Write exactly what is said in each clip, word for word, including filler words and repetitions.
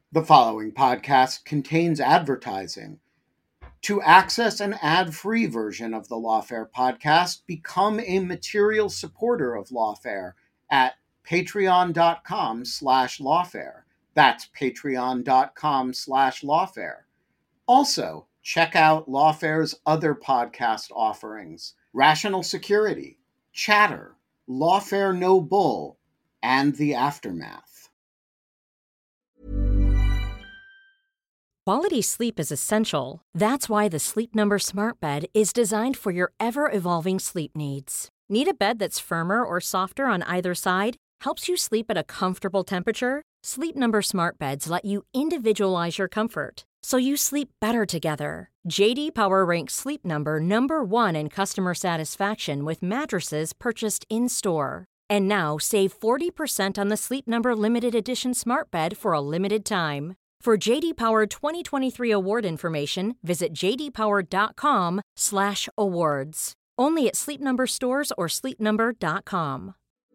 The following podcast contains advertising. To access an ad-free version of the Lawfare podcast, become a material supporter of Lawfare at patreon.com slash lawfare. That's patreon.com slash lawfare. Also, check out Lawfare's other podcast offerings: Rational Security, Chatter, Lawfare No Bull, and The Aftermath. Quality sleep is essential. That's why the Sleep Number Smart Bed is designed for your ever-evolving sleep needs. Need a bed that's firmer or softer on either side? Helps you sleep at a comfortable temperature? Sleep Number Smart Beds let you individualize your comfort, so you sleep better together. J D Power ranks Sleep Number number one in customer satisfaction with mattresses purchased in-store. And now save forty percent on the Sleep Number Limited Edition Smart Bed for a limited time. For J D Power twenty twenty-three award information, visit jdpower.com slash awards. Only at Sleep Number stores or sleep number dot com.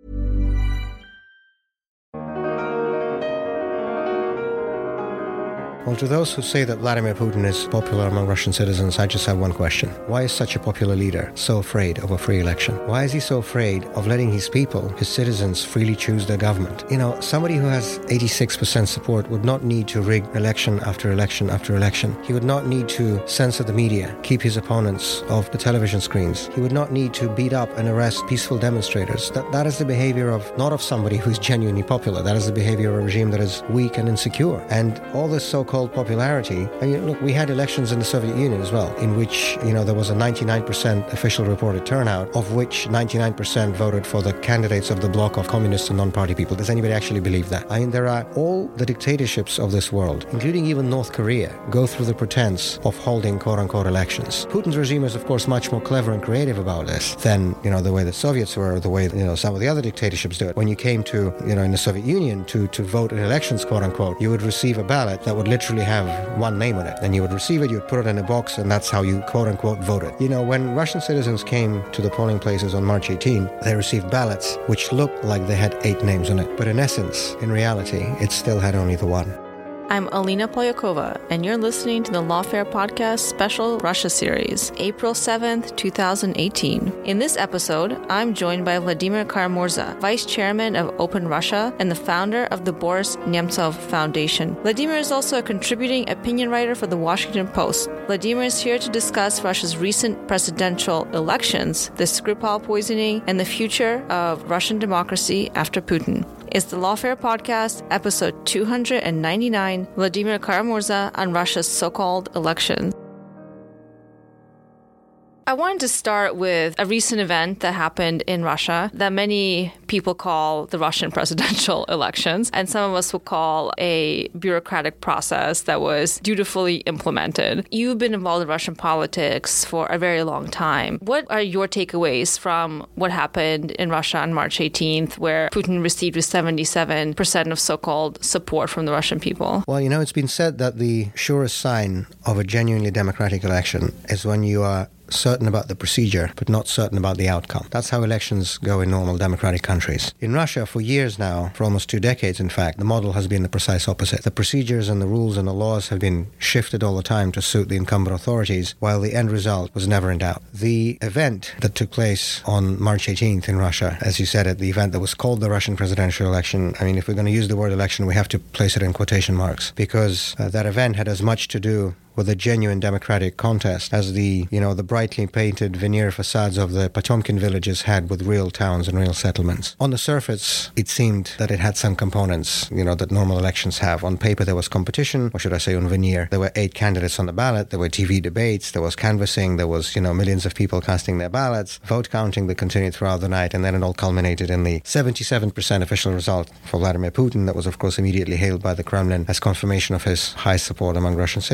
Well, to those who say that Vladimir Putin is popular among Russian citizens, I just have one question. Why is such a popular leader so afraid of a free election? Why is he so afraid of letting his people, his citizens, freely choose their government? You know, somebody who has eighty-six percent support would not need to rig election after election after election. He would not need to censor the media, keep his opponents off the television screens. He would not need to beat up and arrest peaceful demonstrators. That, that is the behavior of, not of somebody who is genuinely popular. That is the behavior of a regime that is weak and insecure. And all this so-called popularity. I mean, look, we had elections in the Soviet Union as well, in which, you know, there was a ninety-nine percent official reported turnout, of which ninety-nine percent voted for the candidates of the bloc of communists and non-party people. Does anybody actually believe that? I mean, there are all the dictatorships of this world, including even North Korea, go through the pretense of holding quote-unquote elections. Putin's regime is, of course, much more clever and creative about this than, you know, the way the Soviets were, or the way, you know, some of the other dictatorships do it. When you came to, you know, in the Soviet Union to, to vote in elections, quote-unquote, you would receive a ballot that would literally have one name on it. Then you would receive it, you would put it in a box, and that's how you quote-unquote voted. You know, when Russian citizens came to the polling places on March eighteenth, they received ballots which looked like they had eight names on it. But in essence, in reality, it still had only the one. I'm Alina Polyakova, and you're listening to the Lawfare Podcast Special Russia Series, April seventh, twenty eighteen. In this episode, I'm joined by Vladimir Kara-Murza, Vice Chairman of Open Russia and the founder of the Boris Nemtsov Foundation. Vladimir is also a contributing opinion writer for the Washington Post. Vladimir is here to discuss Russia's recent presidential elections, the Skripal poisoning, and the future of Russian democracy after Putin. It's the Lawfare Podcast, episode two ninety-nine, Vladimir Kara-Murza on Russia's so-called elections. I wanted to start with a recent event that happened in Russia that many people call the Russian presidential elections, and some of us will call a bureaucratic process that was dutifully implemented. You've been involved in Russian politics for a very long time. What are your takeaways from what happened in Russia on March eighteenth, where Putin received seventy-seven percent of so-called support from the Russian people? Well, you know, it's been said that the surest sign of a genuinely democratic election is when you are certain about the procedure, but not certain about the outcome. That's how elections go in normal democratic countries. In Russia, for years now, for almost two decades, in fact, the model has been the precise opposite. The procedures and the rules and the laws have been shifted all the time to suit the incumbent authorities, while the end result was never in doubt. The event that took place on March eighteenth in Russia, as you said it, the event that was called the Russian presidential election, I mean, if we're going to use the word election, we have to place it in quotation marks, because uh, that event had as much to do with a genuine democratic contest as the, you know, the brightly painted veneer facades of the Potemkin villages had with real towns and real settlements. On the surface, it seemed that it had some components, you know, that normal elections have. On paper, there was competition, or should I say on veneer. There were eight candidates on the ballot, there were T V debates, there was canvassing, there was, you know, millions of people casting their ballots, vote counting that continued throughout the night, and then it all culminated in the seventy-seven percent official result for Vladimir Putin that was, of course, immediately hailed by the Kremlin as confirmation of his high support among Russian citizens. But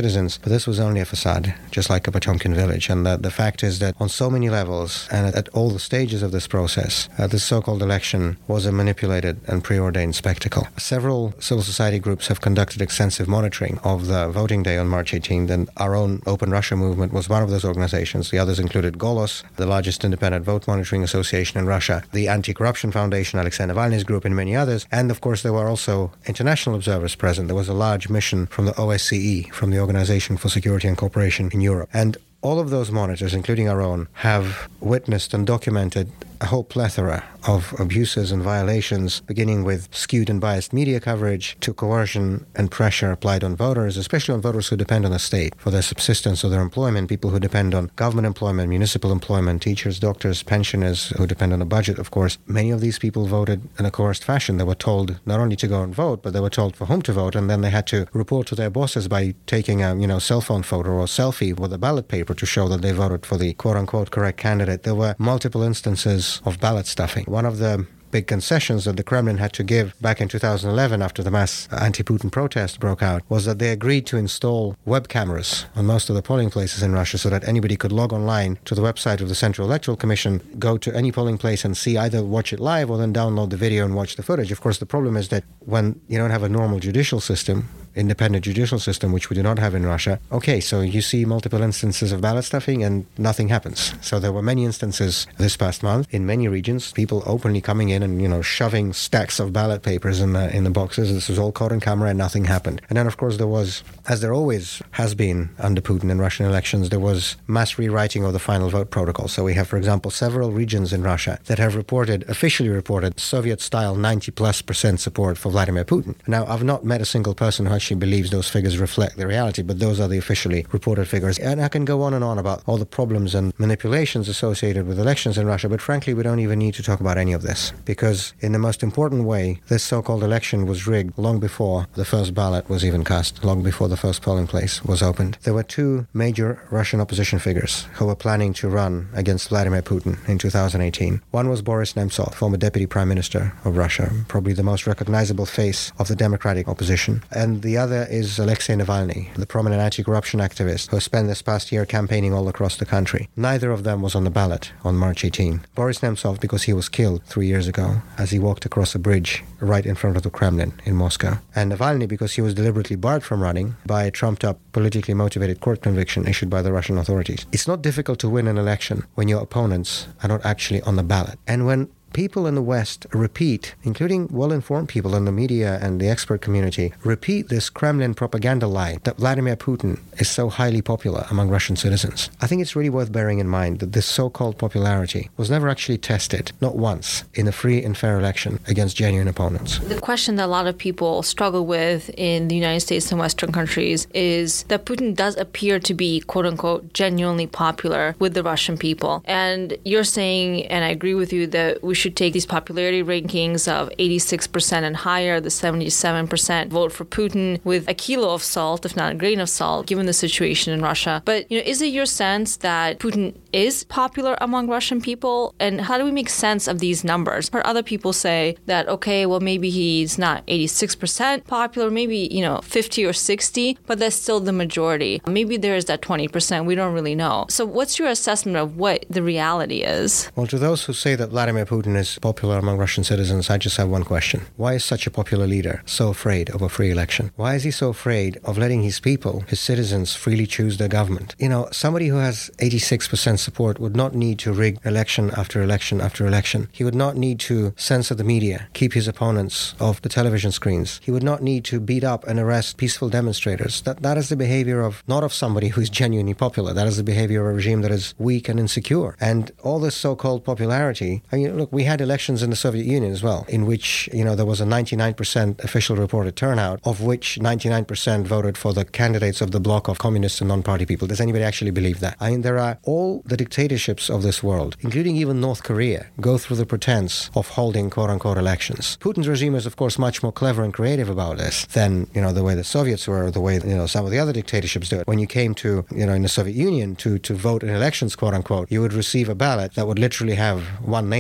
But this was only a facade, just like a Potemkin village. And the, the fact is that on so many levels and at, at all the stages of this process, uh, this so-called election was a manipulated and preordained spectacle. Several civil society groups have conducted extensive monitoring of the voting day on March eighteenth, and our own Open Russia movement was one of those organizations. The others included Golos, the largest independent vote monitoring association in Russia, the Anti-Corruption Foundation, Alexei Navalny's group, and many others. And of course, there were also international observers present. There was a large mission from the O S C E, from the Organization for Security and Cooperation in Europe. And all of those monitors, including our own, have witnessed and documented a whole plethora of abuses and violations, beginning with skewed and biased media coverage to coercion and pressure applied on voters, especially on voters who depend on the state for their subsistence or their employment, people who depend on government employment, municipal employment, teachers, doctors, pensioners who depend on a budget, of course. Many of these people voted in a coerced fashion. They were told not only to go and vote, but they were told for whom to vote, and then they had to report to their bosses by taking a you know cell phone photo or selfie with a ballot paper to show that they voted for the quote-unquote correct candidate. There were multiple instances of ballot stuffing. One of the big concessions that the Kremlin had to give back in two thousand eleven after the mass anti-Putin protest broke out was that they agreed to install web cameras on most of the polling places in Russia so that anybody could log online to the website of the Central Electoral Commission, go to any polling place and see, either watch it live or then download the video and watch the footage. Of course, the problem is that when you don't have a normal judicial system, independent judicial system, which we do not have in Russia, okay, so you see multiple instances of ballot stuffing and nothing happens. So there were many instances this past month in many regions, people openly coming in and, you know, shoving stacks of ballot papers in the, in the boxes. This was all caught on camera and nothing happened. And then, of course, there was, as there always has been under Putin in Russian elections, there was mass rewriting of the final vote protocol. So we have, for example, several regions in Russia that have reported, officially reported, Soviet-style ninety plus percent support for Vladimir Putin. Now, I've not met a single person who actually believes those figures reflect the reality, but those are the officially reported figures. And I can go on and on about all the problems and manipulations associated with elections in Russia, but frankly, we don't even need to talk about any of this, because in the most important way, this so-called election was rigged long before the first ballot was even cast, long before the first polling place was opened. There were two major Russian opposition figures who were planning to run against Vladimir Putin in two thousand eighteen. One was Boris Nemtsov, former deputy prime minister of Russia, probably the most recognizable face of the democratic opposition. And the other is Alexei Navalny, the prominent anti-corruption activist who spent this past year campaigning all across the country. Neither of them was on the ballot on March eighteenth. Boris Nemtsov, because he was killed three years ago as he walked across a bridge right in front of the Kremlin in Moscow. And Navalny, because he was deliberately barred from running by a trumped-up, politically motivated court conviction issued by the Russian authorities. It's not difficult to win an election when your opponents are not actually on the ballot. And when people in the West repeat, including well-informed people in the media and the expert community, repeat this Kremlin propaganda lie that Vladimir Putin is so highly popular among Russian citizens. I think it's really worth bearing in mind that this so-called popularity was never actually tested, not once, in a free and fair election against genuine opponents. The question that a lot of people struggle with in the United States and Western countries is that Putin does appear to be, quote-unquote, genuinely popular with the Russian people. And you're saying, and I agree with you, that we should take these popularity rankings of eighty-six percent and higher, the seventy-seven percent vote for Putin, with a kilo of salt, if not a grain of salt, given the situation in Russia. But, you know, is it your sense that Putin is popular among Russian people? And how do we make sense of these numbers? Or other people say that, okay, well, maybe he's not eighty-six percent popular, maybe, you know, fifty or sixty, but that's still the majority. Maybe there is that twenty percent. We don't really know. So what's your assessment of what the reality is? Well, to those who say that Vladimir Putin is popular among Russian citizens, I just have one question. Why is such a popular leader so afraid of a free election? Why is he so afraid of letting his people, his citizens, freely choose their government? You know, somebody who has eighty-six percent support would not need to rig election after election after election. He would not need to censor the media, keep his opponents off the television screens. He would not need to beat up and arrest peaceful demonstrators. That That is the behavior of, not of somebody who is genuinely popular. That is the behavior of a regime that is weak and insecure. And all this so-called popularity, I mean, look, we had elections in the Soviet Union as well, in which, you know, there was a ninety-nine percent official reported turnout, of which ninety-nine percent voted for the candidates of the bloc of communists and non-party people. Does anybody actually believe that? I mean, there are all the dictatorships of this world, including even North Korea, go through the pretense of holding quote-unquote elections. Putin's regime is, of course, much more clever and creative about this than, you know, the way the Soviets were, or the way, you know, some of the other dictatorships do it. When you came to, you know, in the Soviet Union to, to vote in elections, quote-unquote, you would receive a ballot that would literally have one name on it, and you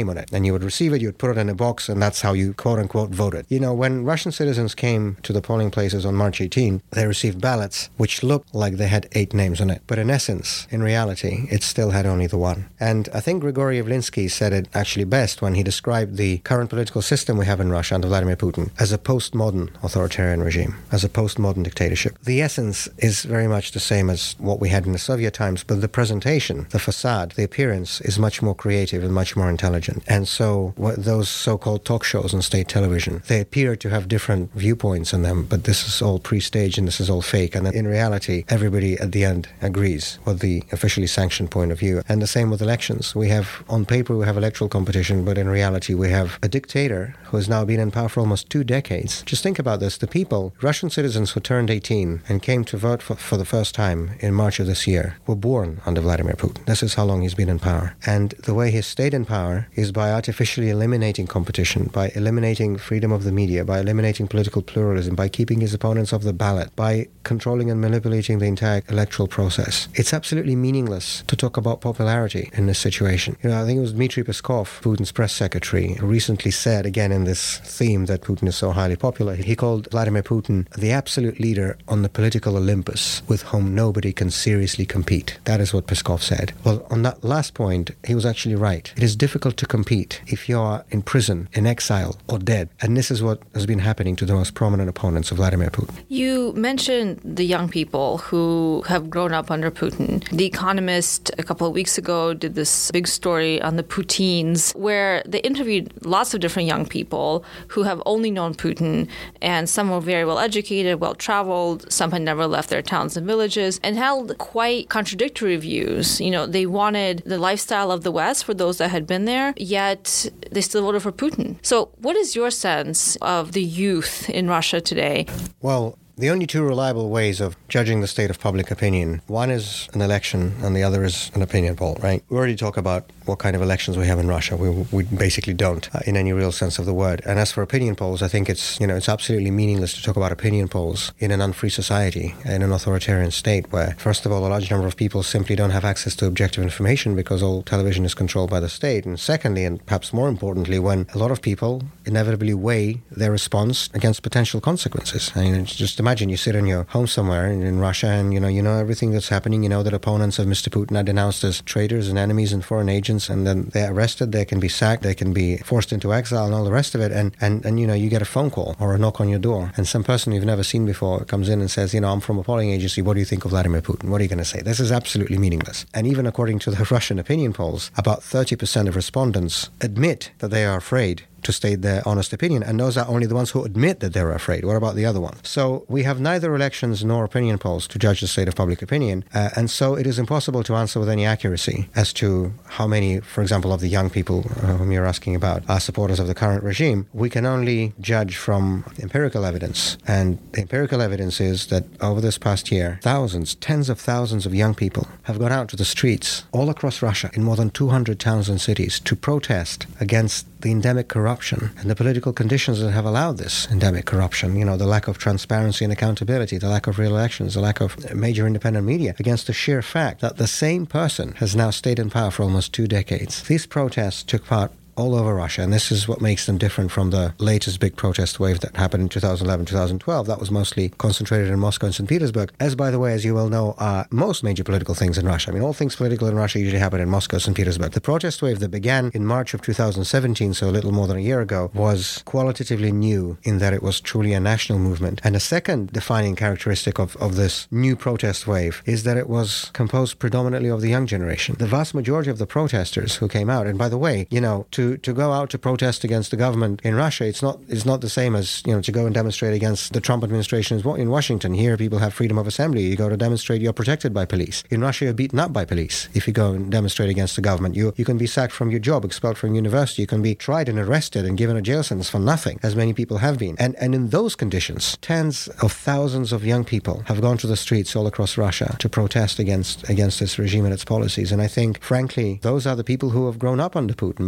you would receive it, you would put it in a box, and that's how you quote-unquote voted. You know, when Russian citizens came to the polling places on March eighteenth, they received ballots which looked like they had eight names on it. But in essence, in reality, it still had only the one. And I think Grigory Yavlinsky said it actually best when he described the current political system we have in Russia under Vladimir Putin as a postmodern authoritarian regime, as a postmodern dictatorship. The essence is very much the same as what we had in the Soviet times, but the presentation, the facade, the appearance is much more creative and much more intelligent. And so what those so-called talk shows on state television, they appear to have different viewpoints in them, but this is all pre-staged and this is all fake. And in reality, everybody at the end agrees with the officially sanctioned point of view. And the same with elections. We have, on paper, we have electoral competition, but in reality, we have a dictator who has now been in power for almost two decades. Just think about this. The people, Russian citizens who turned eighteen and came to vote for, for the first time in March of this year, were born under Vladimir Putin. This is how long he's been in power. And the way he's stayed in power is by artificially eliminating competition, by eliminating freedom of the media, by eliminating political pluralism, by keeping his opponents off the ballot, by controlling and manipulating the entire electoral process. It's absolutely meaningless to talk about popularity in this situation. You know, I think it was Dmitry Peskov, Putin's press secretary, who recently said, again in this theme that Putin is so highly popular, he called Vladimir Putin the absolute leader on the political Olympus with whom nobody can seriously compete. That is what Peskov said. Well, on that last point, he was actually right. It is difficult to compete if you are in prison, in exile, or dead. And this is what has been happening to the most prominent opponents of Vladimir Putin. You mentioned the young people who have grown up under Putin. The Economist a couple of weeks ago did this big story on the Putins, where they interviewed lots of different young people who have only known Putin, and some were very well educated, well traveled, some had never left their towns and villages, and held quite contradictory views. You know, they wanted the lifestyle of the West for those that had been there, yet they still voted for Putin. So what is your sense of the youth in Russia today? Well, the only two reliable ways of judging the state of public opinion, one is an election and the other is an opinion poll, right? We already talk about what kind of elections we have in Russia. We, we basically don't uh, in any real sense of the word. And as for opinion polls, I think it's, you know, it's absolutely meaningless to talk about opinion polls in an unfree society, in an authoritarian state where, first of all, a large number of people simply don't have access to objective information because all television is controlled by the state. And secondly, and perhaps more importantly, when a lot of people inevitably weigh their response against potential consequences. I mean, just imagine you sit in your home somewhere in, in Russia and, you know, you know everything that's happening. You know that opponents of Mister Putin are denounced as traitors and enemies and foreign agents, and then they're arrested, they can be sacked, they can be forced into exile and all the rest of it. And, and, and you know, you get a phone call or a knock on your door, and some person you've never seen before comes in and says, you know, I'm from a polling agency, what do you think of Vladimir Putin? What are you going to say? This is absolutely meaningless. And even according to the Russian opinion polls, about thirty percent of respondents admit that they are afraid to state their honest opinion, and those are only the ones who admit that they're afraid. What about the other ones? So we have neither elections nor opinion polls to judge the state of public opinion, uh, and so it is impossible to answer with any accuracy as to how many, for example, of the young people uh, whom you're asking about are supporters of the current regime. We can only judge from empirical evidence, and the empirical evidence is that over this past year, thousands, tens of thousands of young people have gone out to the streets all across Russia in more than two hundred towns and cities to protest against the endemic corruption and the political conditions that have allowed this endemic corruption, you know, the lack of transparency and accountability, the lack of real elections, the lack of major independent media, against the sheer fact that the same person has now stayed in power for almost two decades. These protests took part all over Russia, and this is what makes them different from the latest big protest wave that happened in two thousand eleven, two thousand twelve. That was mostly concentrated in Moscow and Saint Petersburg, as, by the way, as you well know, are most major political things in Russia. I mean, all things political in Russia usually happen in Moscow, Saint Petersburg. The protest wave that began in March of two thousand seventeen, so a little more than a year ago, was qualitatively new in that it was truly a national movement. And a second defining characteristic of, of this new protest wave is that it was composed predominantly of the young generation. The vast majority of the protesters who came out, and by the way, you know, to To, to go out to protest against the government in Russia, it's not it's not the same as, you know, to go and demonstrate against the Trump administration in Washington. Here, people have freedom of assembly. You go to demonstrate, you're protected by police. In Russia, you're beaten up by police. If you go and demonstrate against the government, you you can be sacked from your job, expelled from university. You can be tried and arrested and given a jail sentence for nothing, as many people have been. And and in those conditions, tens of thousands of young people have gone to the streets all across Russia to protest against against this regime and its policies. And I think, frankly, those are the people who have grown up under Putin. Many were born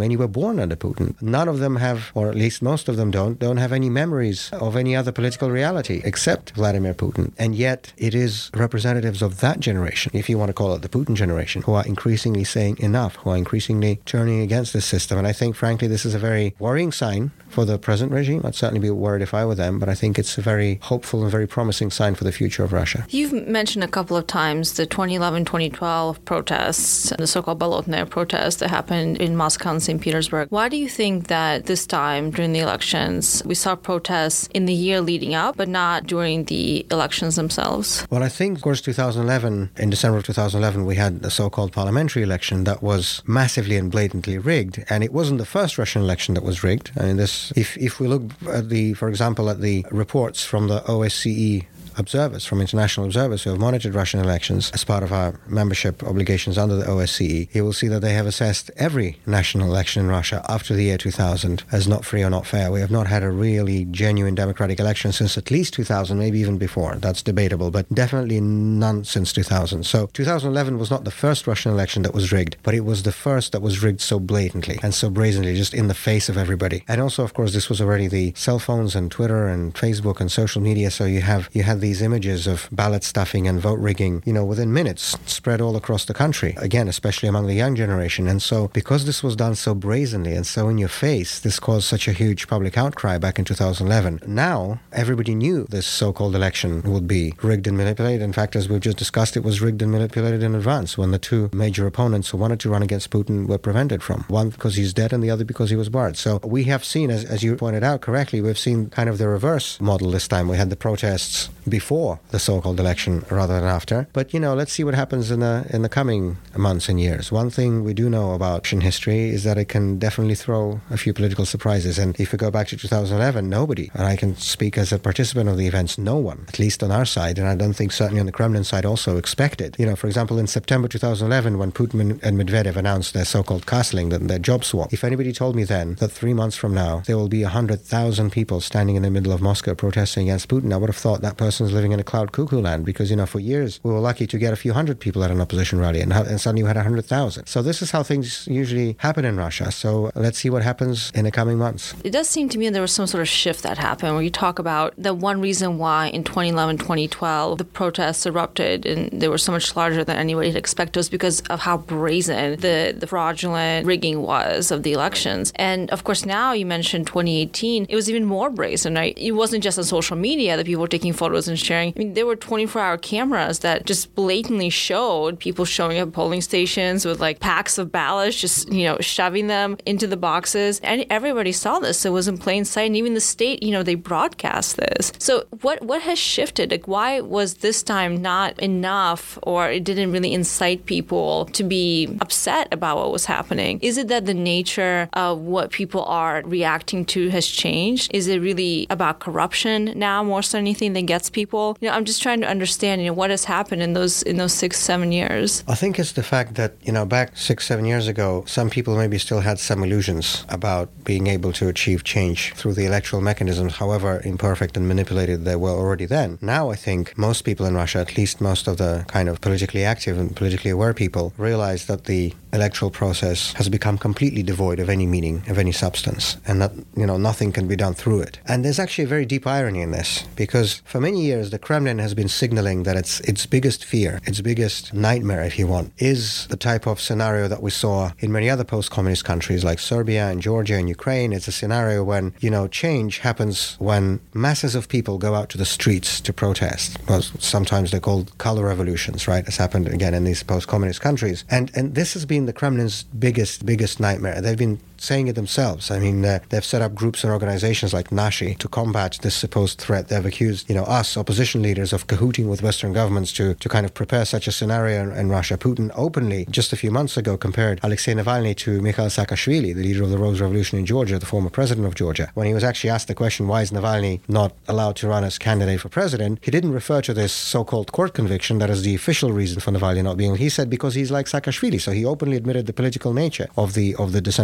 born under Putin. None of them have, or at least most of them don't, don't have any memories of any other political reality except Vladimir Putin. And yet it is representatives of that generation, if you want to call it the Putin generation, who are increasingly saying enough, who are increasingly turning against this system. And I think, frankly, this is a very worrying sign for the present regime. I'd certainly be worried if I were them, but I think it's a very hopeful and very promising sign for the future of Russia. You've mentioned a couple of times the twenty eleven twenty twelve protests, the so-called Bolotnaya protests that happened in Moscow and Saint Petersburg. Why do you think that this time during the elections we saw protests in the year leading up, but not during the elections themselves? Well, I think, of course, two thousand eleven, in December of two thousand eleven, we had the so-called parliamentary election that was massively and blatantly rigged, and it wasn't the first Russian election that was rigged. I mean, this If if we look at the, for example, at the reports from the O S C E observers, from international observers who have monitored Russian elections as part of our membership obligations under the O S C E, you will see that they have assessed every national election in Russia after the year two thousand as not free or not fair. We have not had a really genuine democratic election since at least two thousand, maybe even before. That's debatable, but definitely none since two thousand. So two thousand eleven was not the first Russian election that was rigged, but it was the first that was rigged so blatantly and so brazenly, just in the face of everybody. And also, of course, this was already the cell phones and Twitter and Facebook and social media, so you have you had these images of ballot stuffing and vote rigging, you know, within minutes, spread all across the country, again, especially among the young generation. And so, because this was done so brazenly and so in your face, this caused such a huge public outcry back in two thousand eleven. Now, everybody knew this so-called election would be rigged and manipulated. In fact, as we've just discussed, it was rigged and manipulated in advance when the two major opponents who wanted to run against Putin were prevented from. One because he's dead and the other because he was barred. So we have seen, as, as you pointed out correctly, we've seen kind of the reverse model this time. We had the protests before the so-called election rather than after. But, you know, let's see what happens in the in the coming months and years. One thing we do know about Russian history is that it can definitely throw a few political surprises. And if we go back to two thousand eleven, nobody, and I can speak as a participant of the events, no one, at least on our side, and I don't think certainly on the Kremlin side also, expected. You know, for example, in September two thousand eleven, when Putin and Medvedev announced their so-called castling, their job swap, if anybody told me then that three months from now there will be one hundred thousand people standing in the middle of Moscow protesting against Putin, I would have thought that person's living in a cloud cuckoo land, because, you know, for years we were lucky to get a few hundred people at an opposition rally, and, and suddenly you had one hundred thousand. So this is how things usually happen in Russia. So let's see what happens in the coming months. It does seem to me there was some sort of shift that happened where you talk about the one reason why in twenty eleven, twenty twelve the protests erupted and they were so much larger than anybody had expected was because of how brazen the, the fraudulent rigging was of the elections. And of course now you mentioned twenty eighteen, it was even more brazen, right? It wasn't just on social media that people were taking photos and sharing. I mean, there were twenty-four hour cameras that just blatantly showed people showing up at polling stations with like packs of ballots, just, you know, shoving them into the boxes. And everybody saw this. It was in plain sight. And even the state, you know, they broadcast this. So what, what has shifted? Like, why was this time not enough, or it didn't really incite people to be upset about what was happening? Is it that the nature of what people are reacting to has changed? Is it really about corruption now more so than anything that gets people? You know, I'm just trying to understand, you know, what has happened in those in those six, seven years. I think it's the fact that, you know, back six, seven years ago, some people maybe still had some illusions about being able to achieve change through the electoral mechanisms, however imperfect and manipulated they were already then. Now I think most people in Russia, at least most of the kind of politically active and politically aware people, realize that the electoral process has become completely devoid of any meaning, of any substance, and that, you know, nothing can be done through it. And there's actually a very deep irony in this, because for many years the Kremlin has been signaling that its its biggest fear, its biggest nightmare, if you want, is the type of scenario that we saw in many other post-communist countries like Serbia and Georgia and Ukraine. It's a scenario when, you know, change happens when masses of people go out to the streets to protest. Well, sometimes they're called color revolutions, right? It's happened again in these post-communist countries. And and this has been the Kremlin's biggest, biggest nightmare. They've been saying it themselves. I mean, uh, they've set up groups and organizations like Nashi to combat this supposed threat. They've accused, you know, us, opposition leaders, of cahooting with Western governments to, to kind of prepare such a scenario in, in Russia. Putin openly, just a few months ago, compared Alexei Navalny to Mikhail Saakashvili, the leader of the Rose Revolution in Georgia, the former president of Georgia. When he was actually asked the question, why is Navalny not allowed to run as candidate for president, he didn't refer to this so-called court conviction that is the official reason for Navalny not being. He said because he's like Saakashvili. So he openly admitted the political nature of the of the disenfranchisement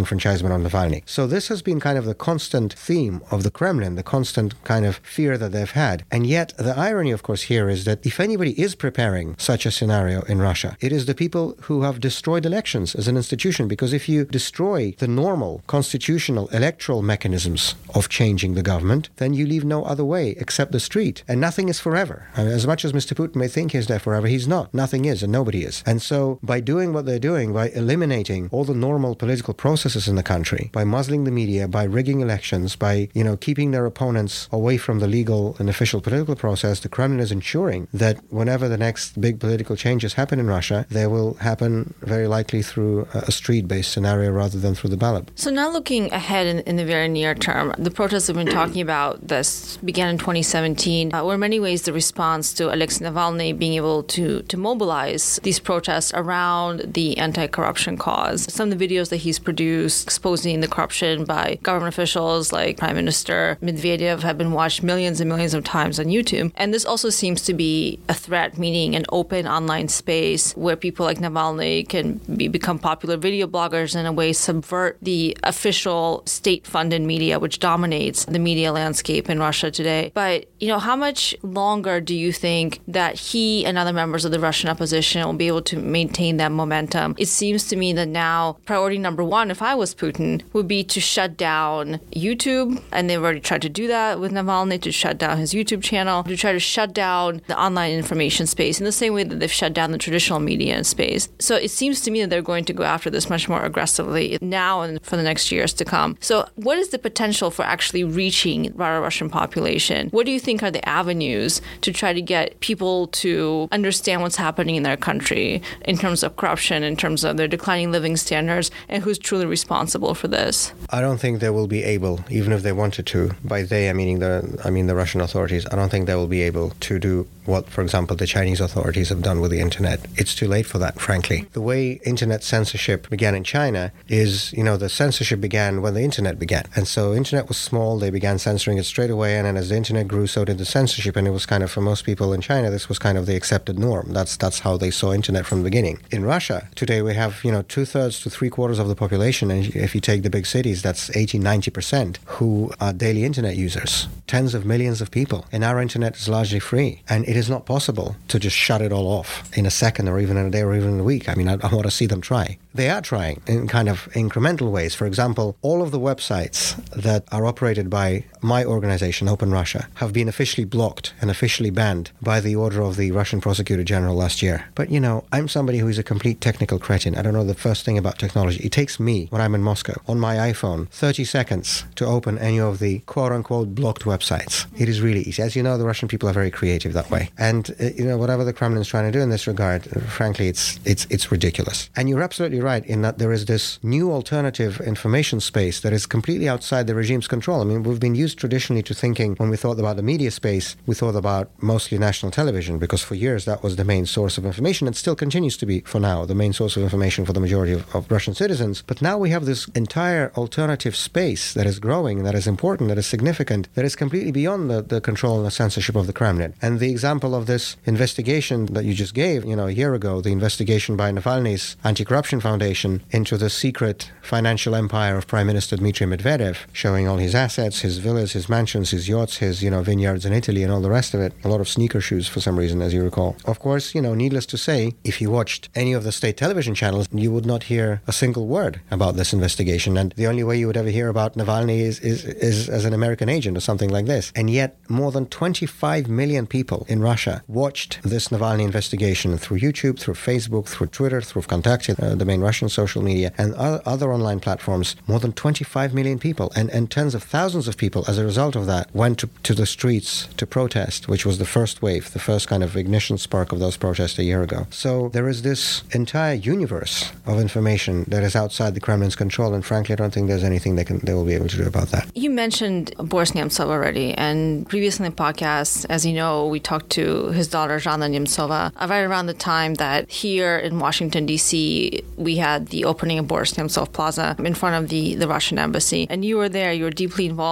treatment of Navalny. So this has been kind of the constant theme of the Kremlin, the constant kind of fear that they've had. And yet the irony, of course, here is that if anybody is preparing such a scenario in Russia, it is the people who have destroyed elections as an institution. Because if you destroy the normal constitutional electoral mechanisms of changing the government, then you leave no other way except the street. And nothing is forever. I mean, as much as Mister Putin may think he's there forever, he's not. Nothing is, and nobody is. And so by doing what they're doing, by eliminating all the normal political processes in the country, by muzzling the media, by rigging elections, by, you know, keeping their opponents away from the legal and official political process, the Kremlin is ensuring that whenever the next big political changes happen in Russia, they will happen very likely through a street-based scenario rather than through the ballot. So now looking ahead in, in the very near term, the protests we've been talking about this began in twenty seventeen, uh, were in many ways the response to Alexei Navalny being able to, to mobilize these protests around the anti-corruption cause. Some of the videos that he's produced exposing the corruption by government officials like Prime Minister Medvedev have been watched millions and millions of times on YouTube. And this also seems to be a threat, meaning an open online space where people like Navalny can be, become popular video bloggers and in a way subvert the official state-funded media, which dominates the media landscape in Russia today. But, you know, how much longer do you think that he and other members of the Russian opposition will be able to maintain that momentum? It seems to me that now priority number one, if I was Putin, would be to shut down YouTube. And they've already tried to do that with Navalny, to shut down his YouTube channel, to try to shut down the online information space in the same way that they've shut down the traditional media space. So it seems to me that they're going to go after this much more aggressively now and for the next years to come. So what is the potential for actually reaching the broader Russian population? What do you think are the avenues to try to get people to understand what's happening in their country in terms of corruption, in terms of their declining living standards, and who's truly responsible for this? I don't think they will be able, even if they wanted to, by they, I meaning the, I mean the Russian authorities, I don't think they will be able to do what, for example, the Chinese authorities have done with the internet. It's too late for that, frankly. The way internet censorship began in China is, you know, the censorship began when the internet began. And so internet was small, they began censoring it straight away, and then as the internet grew, so did the censorship, and it was kind of, for most people in China, this was kind of the accepted norm. That's that's how they saw internet from the beginning. In Russia, today we have, you know, two-thirds to three-quarters of the population, and if you take the big cities, that's eighty, ninety percent who are daily internet users. Tens of millions of people. And our internet is largely free. And it is not possible to just shut it all off in a second or even in a day or even in a week. I mean, I, I want to see them try. They are trying in kind of incremental ways. For example, all of the websites that are operated by my organization, Open Russia, have been officially blocked and officially banned by the order of the Russian Prosecutor General last year. But, you know, I'm somebody who is a complete technical cretin. I don't know the first thing about technology. It takes me, when I'm in Moscow, on my iPhone, thirty seconds to open any of the quote-unquote blocked websites. It is really easy. As you know, the Russian people are very creative that way. And, uh, you know, whatever the Kremlin is trying to do in this regard, uh, frankly, it's it's it's ridiculous. And you're absolutely right in that there is this new alternative information space that is completely outside the regime's control. I mean, we've been used traditionally to thinking, when we thought about the media space, we thought about mostly national television, because for years that was the main source of information, and still continues to be, for now, the main source of information for the majority of, of Russian citizens. But now we have this entire alternative space that is growing, that is important, that is significant, that is completely beyond the, the control and the censorship of the Kremlin. And the example of this investigation that you just gave, you know, a year ago, the investigation by Navalny's Anti-Corruption Foundation into the secret financial empire of Prime Minister Dmitry Medvedev, showing all his assets, his villas, his mansions, his yachts, his, you know, vineyards in Italy and all the rest of it. A lot of sneaker shoes for some reason, as you recall. Of course, you know, needless to say, if you watched any of the state television channels, you would not hear a single word about this investigation. And the only way you would ever hear about Navalny is, is, is as an American agent or something like this. And yet, more than twenty-five million people in Russia watched this Navalny investigation through YouTube, through Facebook, through Twitter, through VKontakte, uh, the main Russian social media, and other, other online platforms. More than twenty-five million people, and, and tens of thousands of people, as a result of that, went to, to the streets to protest, which was the first wave, the first kind of ignition spark of those protests a year ago. So there is this entire universe of information that is outside the Kremlin's control, and frankly, I don't think there's anything they can they will be able to do about that. You mentioned Boris Nemtsov already, and previously in the podcast, as you know, we talked to his daughter, Zhanna Nemtsova, right around the time that here in Washington, D C, we had the opening of Boris Nemtsov Plaza in front of the, the Russian embassy. And you were there, you were deeply involved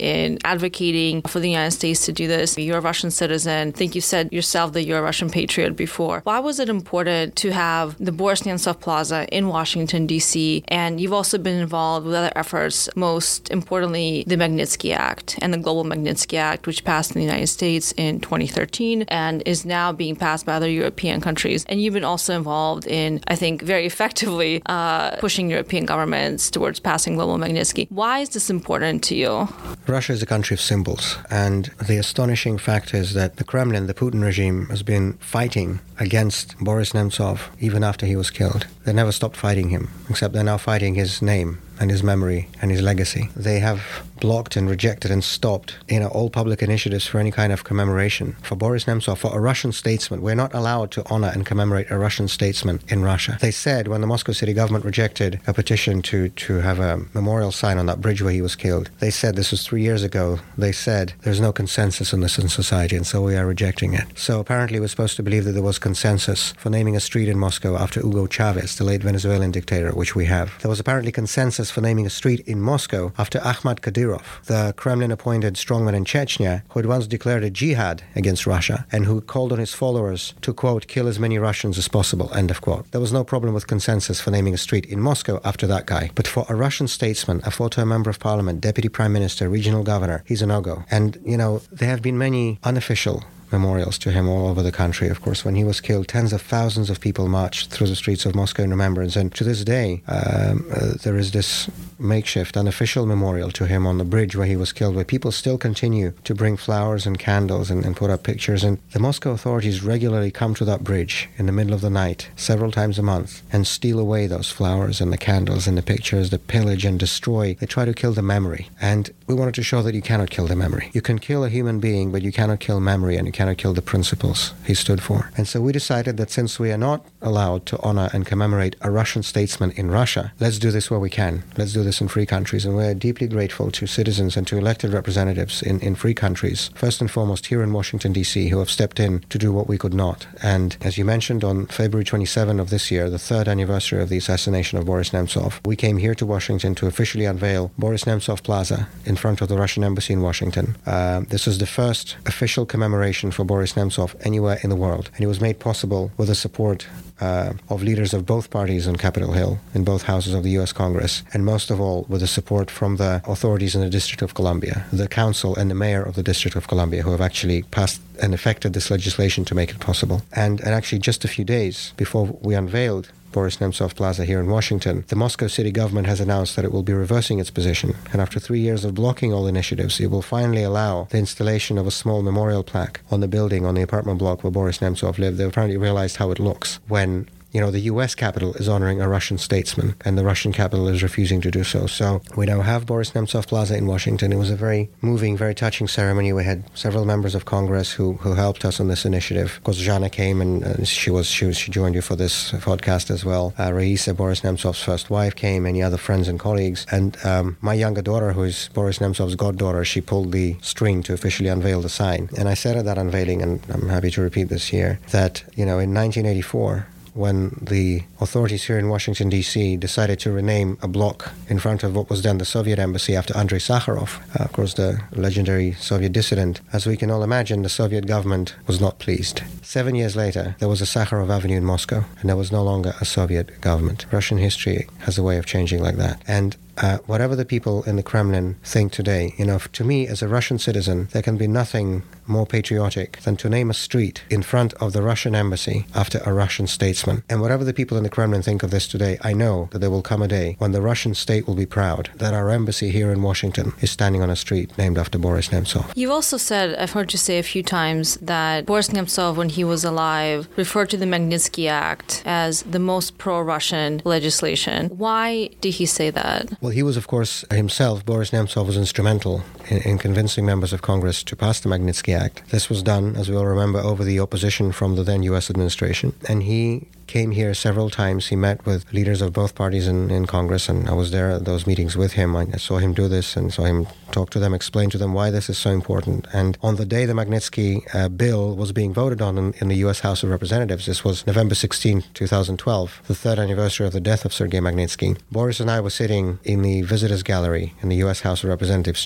in advocating for the United States to do this. You're a Russian citizen. I think you said yourself that you're a Russian patriot before. Why was it important to have the Boris Nemtsov Plaza in Washington, D C? And you've also been involved with other efforts, most importantly, the Magnitsky Act and the Global Magnitsky Act, which passed in the United States in twenty thirteen and is now being passed by other European countries. And you've been also involved in, I think, very effectively uh, pushing European governments towards passing Global Magnitsky. Why is this important to you? Russia is a country of symbols, and the astonishing fact is that the Kremlin, the Putin regime, has been fighting against Boris Nemtsov even after he was killed. They never stopped fighting him, except they're now fighting his name and his memory and his legacy. They have blocked and rejected and stopped, you know, all public initiatives for any kind of commemoration. For Boris Nemtsov, for a Russian statesman, we're not allowed to honor and commemorate a Russian statesman in Russia. They said when the Moscow city government rejected a petition to, to have a memorial sign on that bridge where he was killed, they said, this was three years ago, they said there's no consensus on this in society, and so we are rejecting it. So apparently we're supposed to believe that there was consensus for naming a street in Moscow after Hugo Chavez, the late Venezuelan dictator, which we have. There was apparently consensus for naming a street in Moscow after Ahmad Kadyrov, the Kremlin-appointed strongman in Chechnya, who had once declared a jihad against Russia and who called on his followers to, quote, kill as many Russians as possible, end of quote. There was no problem with consensus for naming a street in Moscow after that guy. But for a Russian statesman, a four-term member of parliament, deputy prime minister, regional governor, he's a no-go. And, you know, there have been many unofficial memorials to him all over the country. Of course, when he was killed, tens of thousands of people marched through the streets of Moscow in remembrance. And to this day, um, uh, there is this makeshift, unofficial memorial to him on the bridge where he was killed, where people still continue to bring flowers and candles and, and put up pictures. And the Moscow authorities regularly come to that bridge in the middle of the night, several times a month, and steal away those flowers and the candles and the pictures, they pillage and destroy. They try to kill the memory. And we wanted to show that you cannot kill the memory. You can kill a human being, but you cannot kill memory, and you cannot kill the principles he stood for. And so we decided that since we are not allowed to honor and commemorate a Russian statesman in Russia, let's do this where we can. Let's do this in free countries. And we're deeply grateful to citizens and to elected representatives in, in free countries, first and foremost here in Washington, D C, who have stepped in to do what we could not. And as you mentioned, on February twenty-seventh of this year, the third anniversary of the assassination of Boris Nemtsov, we came here to Washington to officially unveil Boris Nemtsov Plaza in front of the Russian embassy in Washington. Uh, this was the first official commemoration for Boris Nemtsov anywhere in the world. And it was made possible with the support uh, of leaders of both parties on Capitol Hill, in both houses of the U S Congress, and most of all with the support from the authorities in the District of Columbia, the council and the mayor of the District of Columbia, who have actually passed and effected this legislation to make it possible. And, and actually just a few days before we unveiled Boris Nemtsov Plaza here in Washington, the Moscow city government has announced that it will be reversing its position. And after three years of blocking all initiatives, it will finally allow the installation of a small memorial plaque on the building on the apartment block where Boris Nemtsov lived. They've apparently realized how it looks when, you know, the U S Capitol is honoring a Russian statesman and the Russian Capitol is refusing to do so. So we now have Boris Nemtsov Plaza in Washington. It was a very moving, very touching ceremony. We had several members of Congress who, who helped us on this initiative. Of course, Zhana came and uh, she was she was she joined you for this podcast as well. Uh, Raisa, Boris Nemtsov's first wife, came, many other friends and colleagues. And um, my younger daughter, who is Boris Nemtsov's goddaughter, she pulled the string to officially unveil the sign. And I said at that unveiling, and I'm happy to repeat this here, that, you know, in nineteen eighty-four, when the authorities here in Washington, D C decided to rename a block in front of what was then the Soviet embassy after Andrei Sakharov, uh, of course the legendary Soviet dissident, as we can all imagine, the Soviet government was not pleased. Seven years later, there was a Sakharov Avenue in Moscow, and there was no longer a Soviet government. Russian history has a way of changing like that. And Uh, whatever the people in the Kremlin think today, you know, to me as a Russian citizen, there can be nothing more patriotic than to name a street in front of the Russian embassy after a Russian statesman. And whatever the people in the Kremlin think of this today, I know that there will come a day when the Russian state will be proud that our embassy here in Washington is standing on a street named after Boris Nemtsov. You've also said, I've heard you say a few times, that Boris Nemtsov, when he was alive, referred to the Magnitsky Act as the most pro-Russian legislation. Why did he say that? Well, he was, of course, himself, Boris Nemtsov was instrumental in, in convincing members of Congress to pass the Magnitsky Act. This was done, as we all remember, over the opposition from the then U S administration. And he came here several times. He met with leaders of both parties in, in Congress, and I was there at those meetings with him. I saw him do this and saw him talk to them, explain to them why this is so important. And on the day the Magnitsky uh, bill was being voted on in, in the U S House of Representatives, this was November sixteenth, twenty twelve, the third anniversary of the death of Sergei Magnitsky, Boris and I were sitting in the visitors gallery in the U S House of Representatives chamber,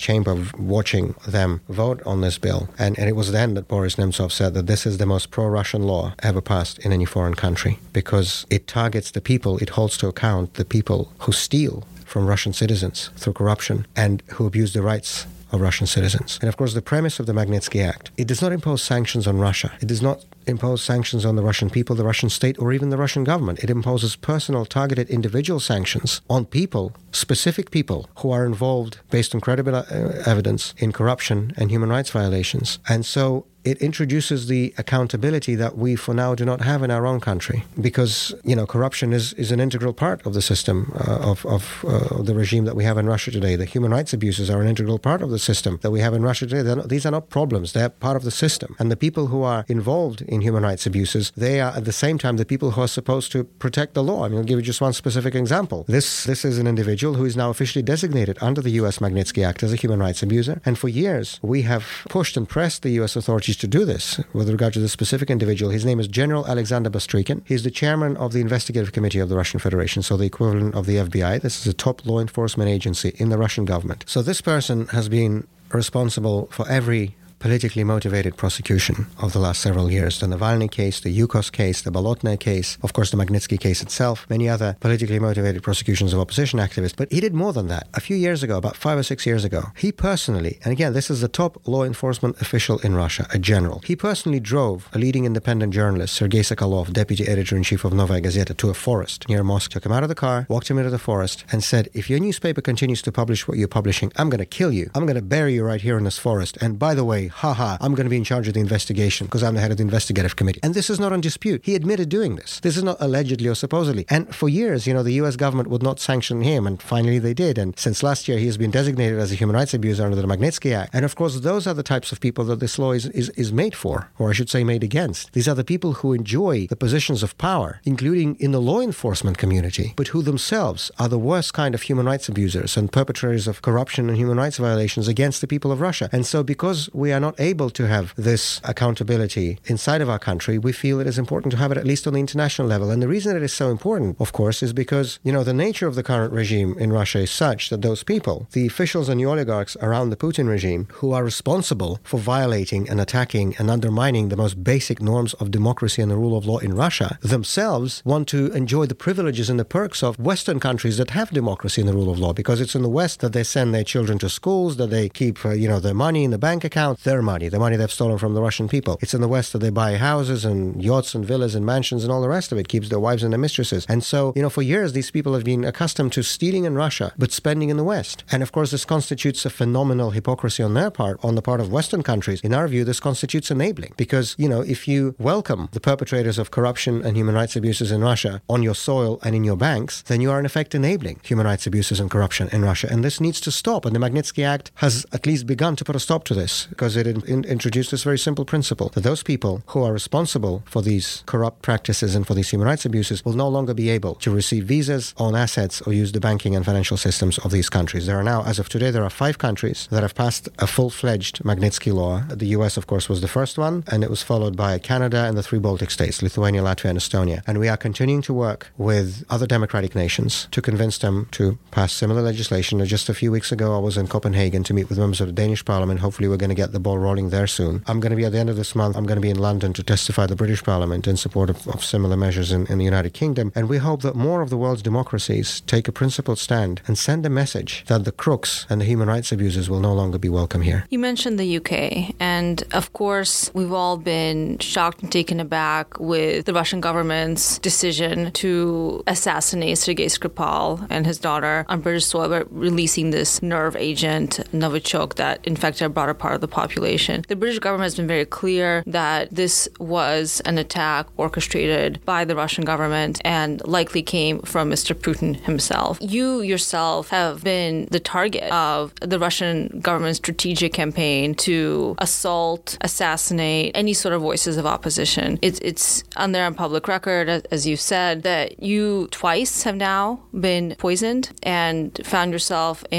of watching them vote on this bill. And, and it was then that Boris Nemtsov said that this is the most pro-Russian law ever passed in any foreign country, because it targets the people, it holds to account the people who steal from Russian citizens through corruption and who abuse the rights of Russian citizens. And of course, the premise of the Magnitsky Act, it does not impose sanctions on Russia. It does not impose sanctions on the Russian people, the Russian state, or even the Russian government. It imposes personal, targeted individual sanctions on people, specific people, who are involved, based on credible uh, evidence, in corruption and human rights violations. And so it introduces the accountability that we, for now, do not have in our own country, because, you know, corruption is, is an integral part of the system uh, of, of uh, the regime that we have in Russia today. The human rights abuses are an integral part of the system that we have in Russia today. Not, these are not problems. They're part of the system. And the people who are involved in human rights abuses, they are at the same time the people who are supposed to protect the law. I mean, I'll give you just one specific example. This, this is an individual who is now officially designated under the U S Magnitsky Act as a human rights abuser. And for years, we have pushed and pressed the U S authorities to do this with regard to this specific individual. His name is General Alexander Bastrykin. He's the chairman of the Investigative Committee of the Russian Federation, so the equivalent of the F B I. This is a top law enforcement agency in the Russian government. So this person has been responsible for every politically motivated prosecution of the last several years. The Navalny case, the Yukos case, the Bolotnaya case, of course the Magnitsky case itself, many other politically motivated prosecutions of opposition activists. But he did more than that. A few years ago, about five or six years ago, he personally, and again, this is the top law enforcement official in Russia, a general, he personally drove a leading independent journalist, Sergei Sokolov, deputy editor-in-chief of Novaya Gazeta, to a forest near Moscow, took him out of the car, walked him into the forest, and said, if your newspaper continues to publish what you're publishing, I'm going to kill you. I'm going to bury you right here in this forest. And by the way, haha, I'm going to be in charge of the investigation because I'm the head of the investigative committee. And this is not on dispute. He admitted doing this. This is not allegedly or supposedly. And for years, you know, the U S government would not sanction him, and finally they did. And since last year, he has been designated as a human rights abuser under the Magnitsky Act. And of course, those are the types of people that this law is, is, is made for, or I should say made against. These are the people who enjoy the positions of power, including in the law enforcement community, but who themselves are the worst kind of human rights abusers and perpetrators of corruption and human rights violations against the people of Russia. And so because we are not able to have this accountability inside of our country, we feel it is important to have it at least on the international level. And the reason it is so important, of course, is because, you know, the nature of the current regime in Russia is such that those people, the officials and the oligarchs around the Putin regime, who are responsible for violating and attacking and undermining the most basic norms of democracy and the rule of law in Russia, themselves want to enjoy the privileges and the perks of Western countries that have democracy and the rule of law, because it's in the West that they send their children to schools, that they keep, uh, you know, their money in the bank account, their money, the money they've stolen from the Russian people. It's in the West that they buy houses and yachts and villas and mansions and all the rest of it, keeps their wives and their mistresses. And so, you know, for years, these people have been accustomed to stealing in Russia, but spending in the West. And of course, this constitutes a phenomenal hypocrisy on their part, on the part of Western countries. In our view, this constitutes enabling, because, you know, if you welcome the perpetrators of corruption and human rights abuses in Russia on your soil and in your banks, then you are in effect enabling human rights abuses and corruption in Russia. And this needs to stop. And the Magnitsky Act has at least begun to put a stop to this, because it in- in- introduced this very simple principle that those people who are responsible for these corrupt practices and for these human rights abuses will no longer be able to receive visas, own assets, or use the banking and financial systems of these countries. There are now, as of today, there are five countries that have passed a full-fledged Magnitsky law. The U S, of course, was the first one, and it was followed by Canada and the three Baltic states, Lithuania, Latvia, and Estonia. And we are continuing to work with other democratic nations to convince them to pass similar legislation. Just a few weeks ago, I was in Copenhagen to meet with members of the Danish Parliament. Hopefully, we're going to get the ball rolling there soon. I'm going to be at the end of this month, I'm going to be in London to testify the British Parliament in support of, of similar measures in, in the United Kingdom. And we hope that more of the world's democracies take a principled stand and send a message that the crooks and the human rights abusers will no longer be welcome here. You mentioned the U K, and of course, we've all been shocked and taken aback with the Russian government's decision to assassinate Sergei Skripal and his daughter on British soil by releasing this nerve agent, Novichok, that infected a broader part of the population. The British government has been very clear that this was an attack orchestrated by the Russian government and likely came from Mister Putin himself. You yourself have been the target of the Russian government's strategic campaign to assault, assassinate any sort of voices of opposition. It's, it's on there on public record, as you said, that you twice have now been poisoned and found yourself in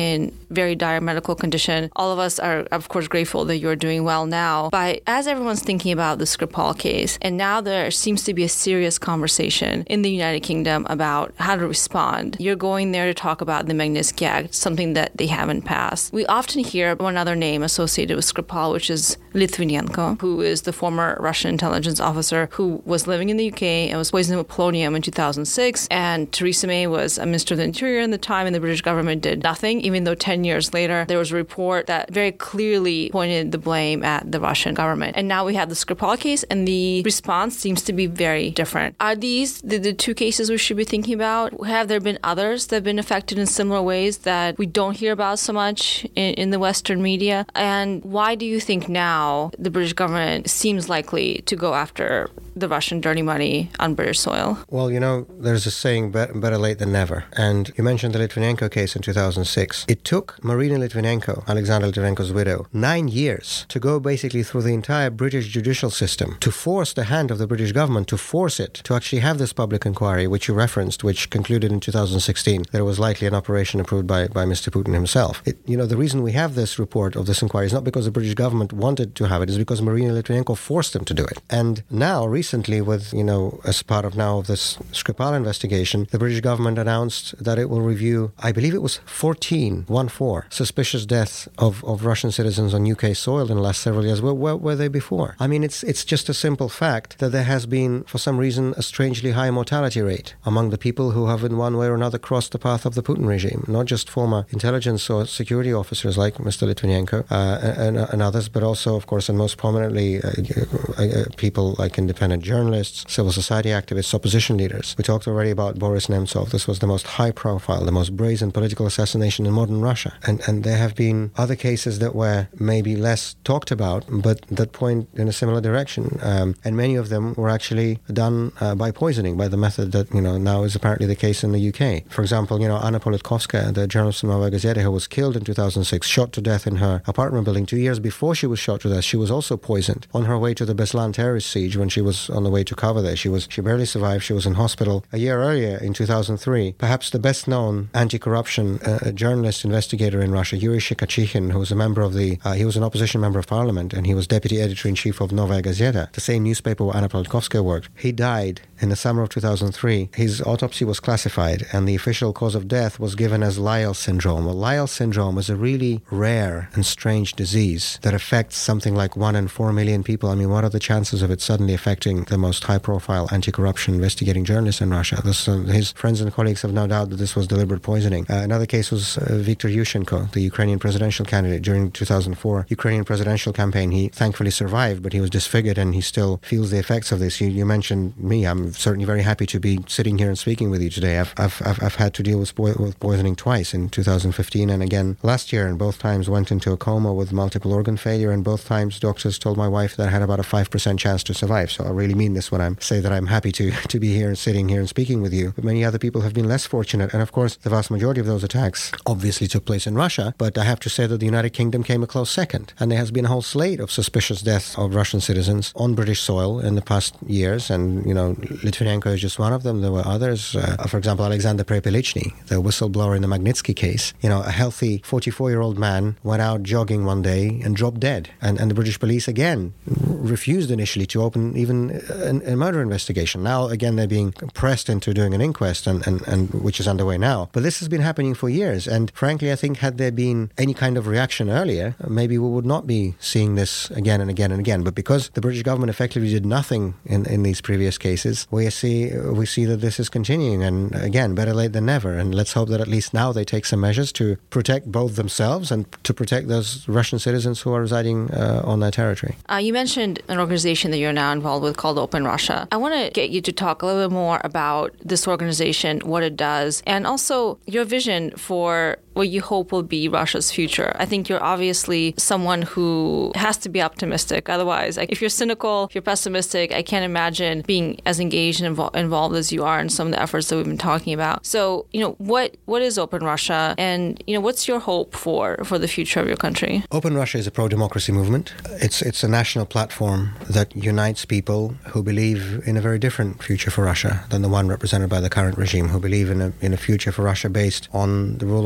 very dire medical condition. All of us are, of course, grateful that you're doing well now. But as everyone's thinking about the Skripal case, and now there seems to be a serious conversation in the United Kingdom about how to respond. You're going there to talk about the Magnitsky Act, something that they haven't passed. We often hear one other name associated with Skripal, which is Litvinenko, who is the former Russian intelligence officer who was living in the U K and was poisoned with polonium in two thousand six. And Theresa May was a Minister of the Interior at the time, and the British government did nothing, even though ten years later there was a report that very clearly pointed the blame at the Russian government. And now we have the Skripal case, and the response seems to be very different. Are these the, the two cases we should be thinking about? Have there been others that have been affected in similar ways that we don't hear about so much in, in the Western media? And why do you think now the British government seems likely to go after the Russian dirty money on British soil? Well, you know, there's a saying, better late than never. And you mentioned the Litvinenko case in two thousand six. It took Marina Litvinenko, Alexander Litvinenko's widow, nine years to go basically through the entire British judicial system to force the hand of the British government, to force it to actually have this public inquiry, which you referenced, which concluded in two thousand sixteen that it was likely an operation approved by, by Mister Putin himself. It, you know, the reason we have this report of this inquiry is not because the British government wanted to have it, it's because Marina Litvinenko forced them to do it. And now, recently, with, you know, as part of now of this Skripal investigation, the British government announced that it will review, I believe it was fourteen, one four, suspicious deaths of, of Russian citizens on U K soil in the last several years. Where, where were they before? I mean, it's it's just a simple fact that there has been, for some reason, a strangely high mortality rate among the people who have in one way or another crossed the path of the Putin regime, not just former intelligence or security officers like Mister Litvinenko uh, and, and others, but also, of course, and most prominently, uh, uh, people like independent journalists, civil society activists, opposition leaders. We talked already about Boris Nemtsov. This was the most high-profile, the most brazen political assassination in modern Russia. And, and there have been other cases that were maybe less talked about, but that point in a similar direction. Um, and many of them were actually done uh, by poisoning, by the method that, you know, now is apparently the case in the U K. For example, you know, Anna Politkovskaya, the journalist from Novaya Gazeta, who was killed in two thousand six, shot to death in her apartment building. Two years before she was shot to death, she was also poisoned on her way to the Beslan terrorist siege when she was on the way to cover there. She was she barely survived. She was in hospital. A year earlier, in two thousand three, perhaps the best-known anti-corruption uh, journalist investigator in Russia, Yuri Shikachikhin, who was a member of the, uh, he was an opposition member of parliament, and he was deputy editor-in-chief of Novaya Gazeta, the same newspaper where Anna Politkovskaya worked. He died in the summer of two thousand three. His autopsy was classified, and the official cause of death was given as Lyell syndrome. Well, Lyell syndrome is a really rare and strange disease that affects something like one in four million people. I mean, what are the chances of it suddenly affecting the most high-profile anti-corruption investigating journalist in Russia? This, uh, his friends and colleagues have no doubt that this was deliberate poisoning. Uh, another case was uh, Viktor Yushchenko, the Ukrainian presidential candidate during two thousand four Ukrainian presidential campaign. He thankfully survived, but he was disfigured, and he still feels the effects of this. You, you mentioned me. I'm certainly very happy to be sitting here and speaking with you today. I've I've I've, I've had to deal with, po- with poisoning twice, in two thousand fifteen and again last year, and both times went into a coma with multiple organ failure, and both times doctors told my wife that I had about a five percent chance to survive. So I really mean this when I say that I'm happy to, to be here and sitting here and speaking with you. But many other people have been less fortunate, and of course the vast majority of those attacks obviously took place in Russia, but I have to say that the United Kingdom came a close second, and there has been a whole slate of suspicious deaths of Russian citizens on British soil in the past years, and, you know, Litvinenko is just one of them. There were others. Uh, for example, Alexander Prepelichny, the whistleblower in the Magnitsky case. You know, a healthy forty-four-year-old man went out jogging one day and dropped dead. And, and the British police, again, refused initially to open even a, a murder investigation. Now, again, they're being pressed into doing an inquest, and, and, and which is underway now. But this has been happening for years. And frankly, I think had there been any kind of reaction earlier, maybe we would not be seeing this again and again and again. But because the British government effectively did nothing in, in these previous cases, we see we see that this is continuing. And again, better late than never. And let's hope that at least now they take some measures to protect both themselves and to protect those Russian citizens who are residing uh, on their territory. Uh, you mentioned an organization that you're now involved with called Open Russia. I want to get you to talk a little bit more about this organization, what it does, and also your vision for what you hope will be Russia's future. I think you're obviously someone who has to be optimistic. Otherwise, like, if you're cynical, if you're pessimistic, I can't imagine being as engaged and invo- involved as you are in some of the efforts that we've been talking about. So, you know, what what is Open Russia, and, you know, what's your hope for, for the future of your country? Open Russia is a pro-democracy movement. It's it's a national platform that unites people who believe in a very different future for Russia than the one represented by the current regime, who believe in a in a future for Russia based on the rule of law,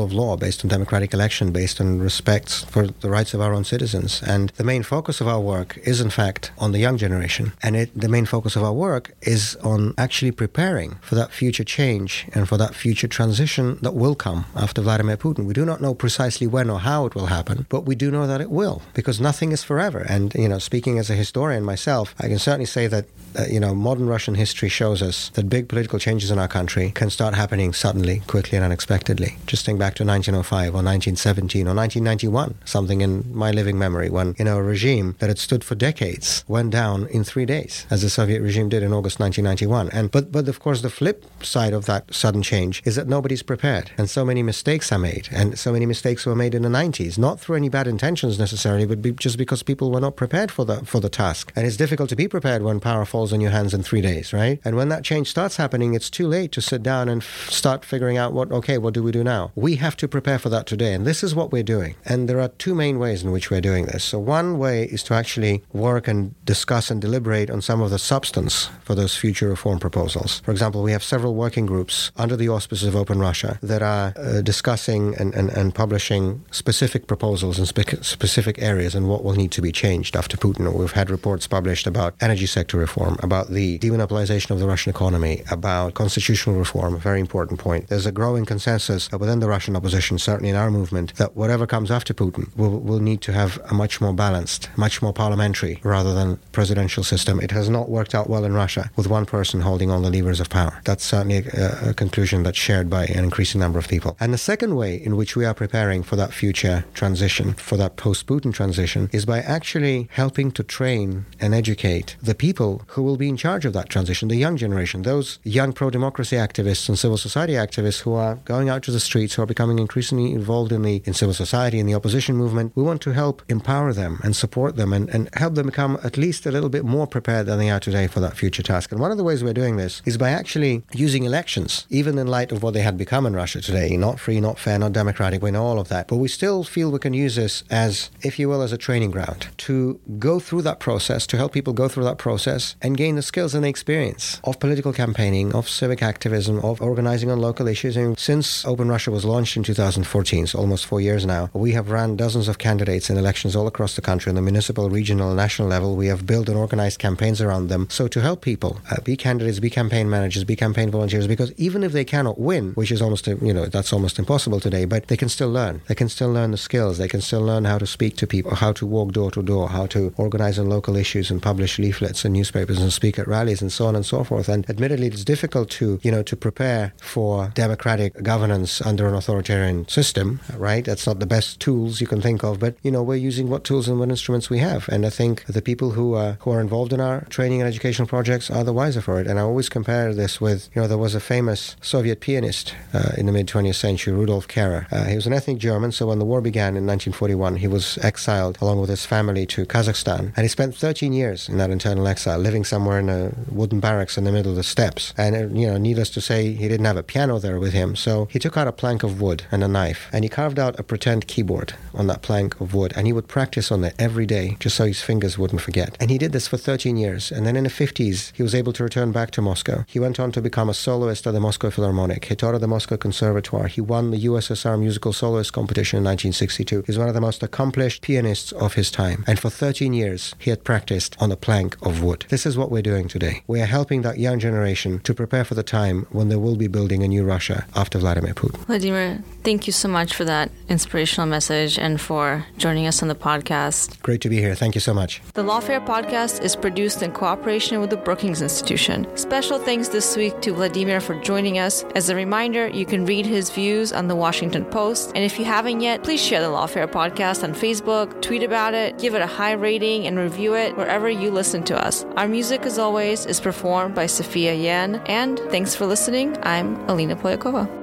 based on democratic election, based on respect for the rights of our own citizens. And the main focus of our work is, in fact, on the young generation. And it, the main focus of our work is on actually preparing for that future change and for that future transition that will come after Vladimir Putin. We do not know precisely when or how it will happen, but we do know that it will, because nothing is forever. And, you know, speaking as a historian myself, I can certainly say that, uh, you know, modern Russian history shows us that big political changes in our country can start happening suddenly, quickly, and unexpectedly. Just think back to nineteen oh five or nineteen seventeen or nineteen ninety-one, something in my living memory, when, you know, a regime that had stood for decades went down in three days, as the Soviet regime did in August nineteen ninety-one. And but, but of course, the flip side of that sudden change is that nobody's prepared, and so many mistakes are made, and so many mistakes were made in the nineties, not through any bad intentions necessarily, but be, just because people were not prepared for the for the task. And it's difficult to be prepared when power falls on your hands in three days, right? And when that change starts happening, it's too late to sit down and f- start figuring out what, okay, what do we do now? We have to prepare for that today, and this is what we're doing. And there are two main ways in which we're doing this. So one way is to actually work and discuss and deliberate on some of the substance for those future reform proposals. For example, we have several working groups under the auspices of Open Russia that are uh, discussing and, and, and publishing specific proposals in spe- specific areas and what will need to be changed after Putin. We've had reports published about energy sector reform, about the demonopolization of the Russian economy, about constitutional reform, a very important point. There's a growing consensus within the Russian opposition, certainly in our movement, that whatever comes after Putin will, will need to have a much more balanced, much more parliamentary rather than presidential system. It has not worked out well in Russia with one person holding all the levers of power. That's certainly a, a conclusion that's shared by an increasing number of people. And the second way in which we are preparing for that future transition, for that post-Putin transition, is by actually helping to train and educate the people who will be in charge of that transition, the young generation, those young pro-democracy activists and civil society activists who are going out to the streets, who are becoming increasingly involved in the in civil society, in the opposition movement. We want to help empower them and support them and, and help them become at least a little bit more prepared than they are today for that future task. And one of the ways we're doing this is by actually using elections, even in light of what they had become in Russia today, not free, not fair, not democratic, we know all of that. But we still feel we can use this as, if you will, as a training ground to go through that process, to help people go through that process and gain the skills and the experience of political campaigning, of civic activism, of organizing on local issues. And since Open Russia was launched in two thousand fourteen, so almost four years now, we have run dozens of candidates in elections all across the country on the municipal, regional, and national level. We have built and organized campaigns around them. So to help people uh, be candidates, be campaign managers, be campaign volunteers, because even if they cannot win, which is almost, you know, that's almost impossible today, but they can still learn. They can still learn the skills. They can still learn how to speak to people, how to walk door to door, how to organize on local issues and publish leaflets in newspapers and speak at rallies and so on and so forth. And admittedly, it's difficult to, you know, to prepare for democratic governance under an authoritarian system, right? That's not the best tools you can think of, but, you know, we're using what tools and what instruments we have. And I think the people who are, who are involved in our training and educational projects are the wiser for it. And I always compare this with, you know, there was a famous Soviet pianist uh, in the mid-twentieth century, Rudolf Kehrer. Uh, he was an ethnic German, so when the war began in nineteen forty-one, he was exiled along with his family to Kazakhstan. And he spent thirteen years in that internal exile, living somewhere in a wooden barracks in the middle of the steppes. And, uh, you know, needless to say, he didn't have a piano there with him. So he took out a plank of wood and a knife, and he carved out a pretend keyboard on that plank of wood. And he would practice on it every day, just so his fingers wouldn't forget. And he did this for thirteen years. And then in the fifties, he was able to return back to Moscow. He went on to become a soloist at the Moscow Philharmonic. He taught at the Moscow Conservatoire. He won the U S S R Musical Soloist Competition in nineteen sixty-two. He's one of the most accomplished pianists of his time. And for thirteen years, he had practiced on a plank of wood. This is what we're doing today. We are helping that young generation to prepare for the time when they will be building a new Russia after Vladimir Putin. Vladimir, thank you so much for that inspirational message and for joining us on the podcast. Great to be here. Thank you so much. The Lawfare podcast is produced in cooperation with the Brookings Institution. Special thanks this week to Vladimir for joining us. As a reminder, you can read his views on the Washington Post. And if you haven't yet, please share the Lawfare podcast on Facebook, tweet about it, give it a high rating, and review it wherever you listen to us. Our music, as always, is performed by Sophia Yan. And thanks for listening. I'm Alina Polyakova.